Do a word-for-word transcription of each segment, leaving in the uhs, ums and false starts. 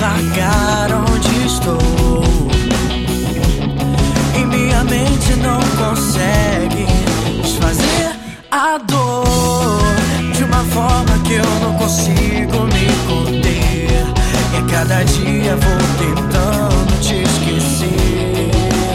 largar onde estou. E minha mente não consegue desfazer a dor de uma forma que eu não consigo me conter. E a cada dia vou tentando te esquecer.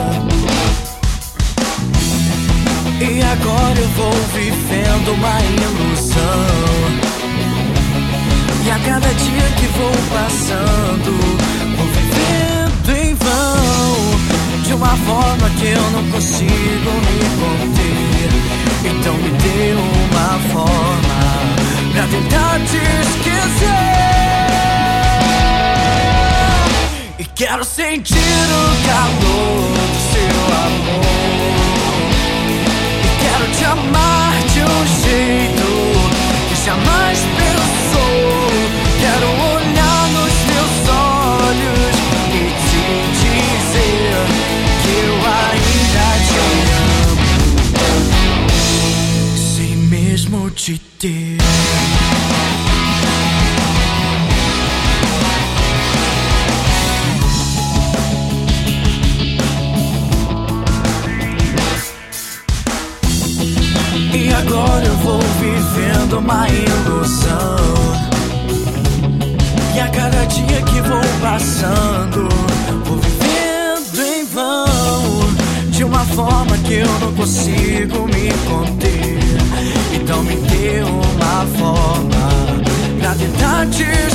E agora eu vou vivendo uma ilusão. E a cada dia que vou passando, vou vivendo em vão, de uma forma que eu não consigo me conter. Então me dê uma forma pra tentar te esquecer. E quero sentir o calor do seu amor. E quero te amar de um jeito que jamais pensou. Quero olhar nos teus olhos e te dizer que eu ainda te amo, sem mesmo te ter. E agora eu vou vivendo uma ilusão. E a cada dia que vou passando, vou vivendo em vão, de uma forma que eu não consigo me conter. Então me dê uma forma pra tentar te